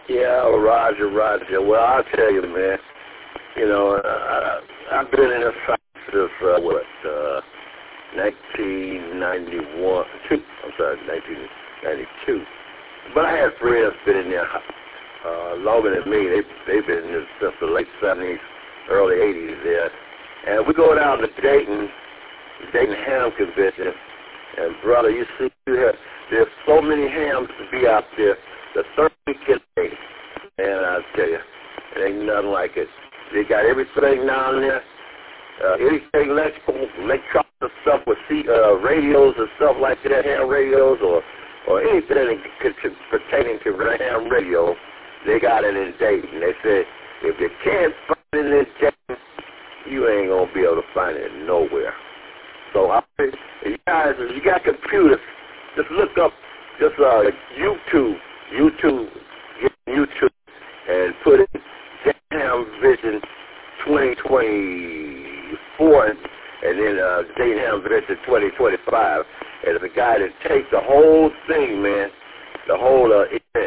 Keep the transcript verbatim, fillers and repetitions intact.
Yeah, Roger, Roger. Well, I'll tell you, man. You know, uh, I've been in this fight since, uh, what, uh, nineteen ninety-one, two, I'm sorry, nineteen ninety-two. But I had friends been in there uh, longer than me. They, they've been in there since the late seventies, early eighties there. And we go down to Dayton, Dayton Ham Convention. And, brother, you see, you have, there's so many hams to be out there. The third weekend day. And I'll tell you, it ain't nothing like it. They got everything down there. Uh, anything electrical, electronic stuff with C, uh, radios and stuff like that, ham radios, or or anything that could, pertaining to ham radio, they got it in Dayton. They said, if you can't find it in Dayton, you ain't going to be able to find it nowhere. So, I, if you guys, if you got computers, just look up, just uh, YouTube, YouTube, get YouTube, and put in Ham Vision twenty twenty-four, and then uh, Dayton Ham Vision twenty twenty-five. And it's a guy that takes the whole thing, man, the whole uh,